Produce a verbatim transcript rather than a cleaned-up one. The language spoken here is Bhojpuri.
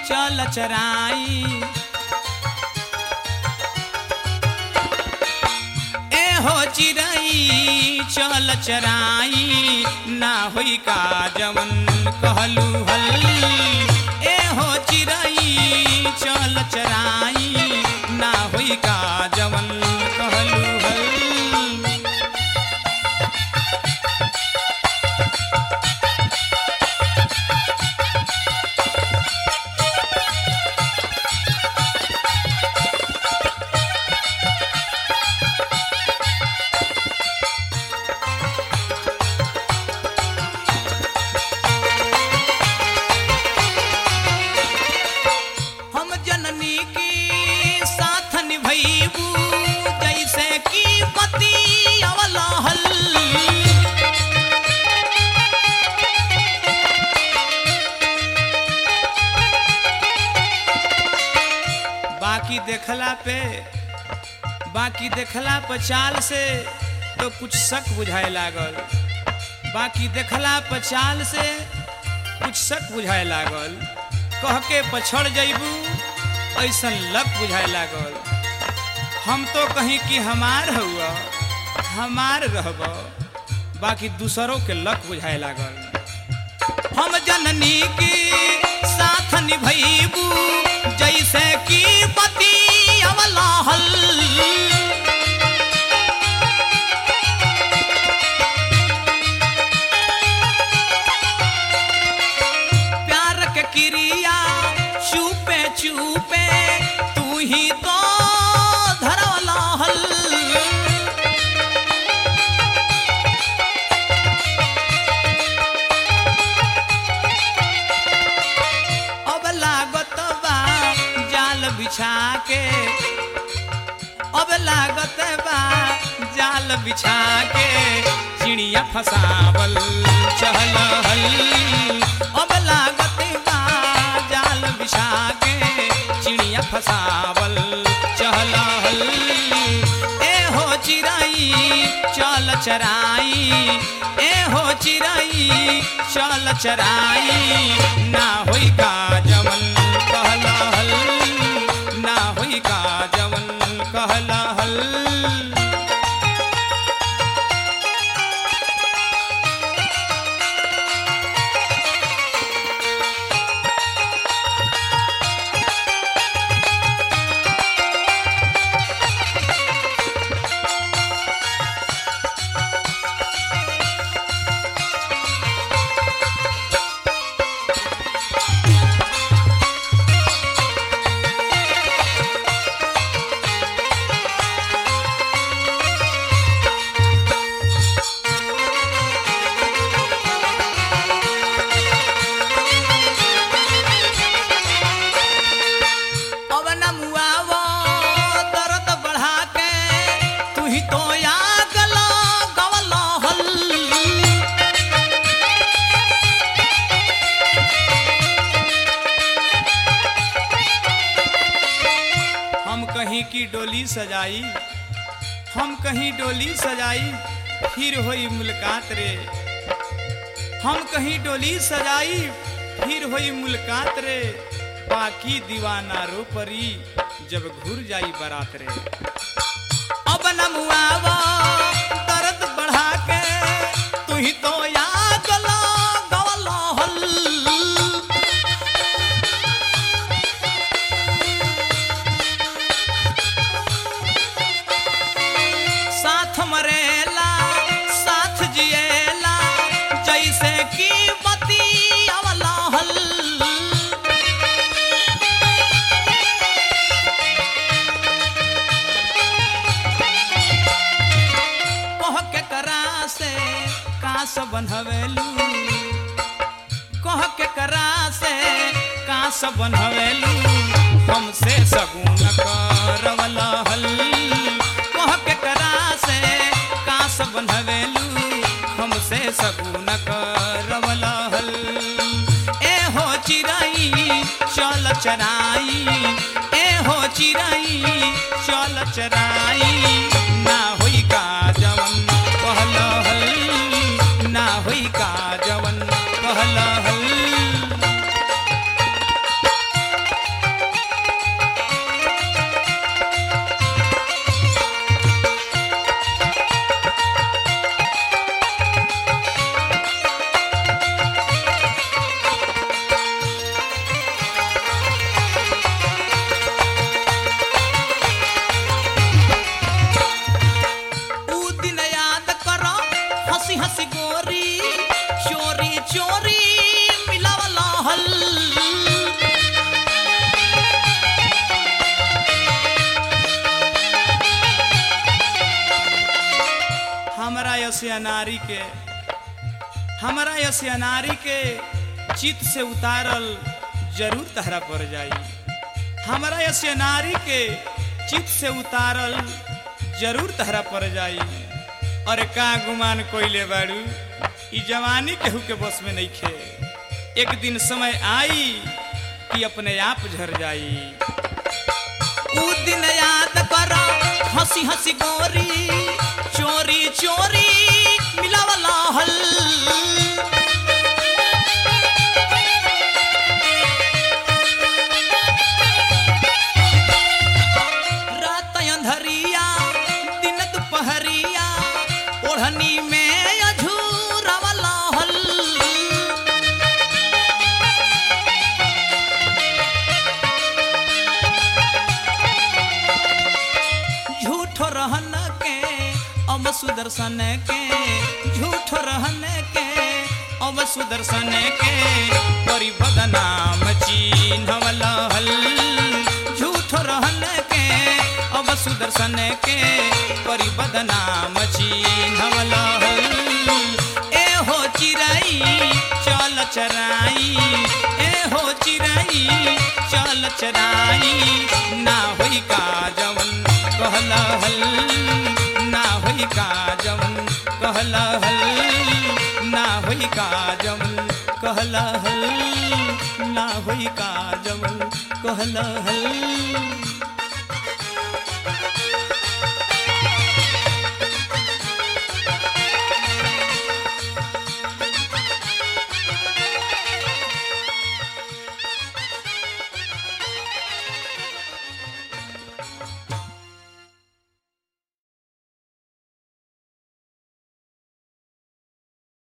चल चराई ए हो चिड़ई चल चराई ना होई का जवन कहलू हल ए हो चिड़ई चल चराई ना होई का जवन कहलू हल बाकी देखला पे बाकी देखला पर चाल से तो कुछ शक बुझाए लागल बाकी देखला पर चाल से कुछ शक बुझाए लागल कह के पछड़ जइबू ऐसन लक बुझाए लागल हम तो कहीं कि हमार हुआ हमार रहब बाकी दूसरों के लक बुझाए लागल हम जननी की साथ निभैबू जैसे की पति अवला हल प्यार के क्रिया चुपे चुपे तू ही तो धरवला हल अब लागत बा जाल बिछा के अब लागत बा जाल बिछा के चिड़िया फसावल चहल हल अब लागत बा जाल बिछा के चिड़िया फसावल चहल हल ए हो चिड़ई चल चराई ए हो चिड़ई चल चराई ना होई का जवन कहला हल ना होई का जवन कहला हल की डोली सजाई हम कहीं डोली सजाई फिर होई मुलाकात रे हम कहीं डोली सजाई फिर होई मुलाकात रे बाकी दीवाना रो परी जब घुर जाई बारात रे अब न मुआवा दर्द बढ़ा के तू ही तो याद ला गवला हल मरेला साथ जिएला जैसे की बती अवला हल कह के करा से कास बनहवेलू कह के करा से कास बनहवेलू हमसे सगुन करवला हल कह के करा से कास बनहवेलू हमसे सगुन करवला हल ए हो चिड़ई चल चराई ए हो चिड़ई चल चराई ना होई का जवन कहला हल ना होई का जवन कहला हल हंसी हंसी गोरी चोरी चोरी मिलावला हल हमरा यसे नारी के हमरा यसे नारी के चित से उतारल जरूर तहरा पर जाई हमरा यसे नारी के चित से उतारल जरूर तहरा पर जाई। अरे का गुमान कोइले बाड़ू ई जवानी केहू के बस में नहीं खे एक दिन समय आई कि अपने आप झर जाई। ऊ दिन याद करा हंसी हंसी गोरी चोरी चोरी मिलावला हल रात अंधरिया दिन दोपहरिया ओढ़नी में अझूरावला हल झूठो रहन के अब सुदर्शन के झूठो रहन के अब सुदर्शन के परी बदनाम चिन्हवला हल झूठो रहन के अब सुदर्शन के परी बदनाम चिन्हवला हल ए हो चिराई चल चराई ए हो चिराई चल चराई ना होई का जवन कहला हल ना होई का जवन कहला हल ना होई का जवन कहला हल ना होई का जवन कहला हल।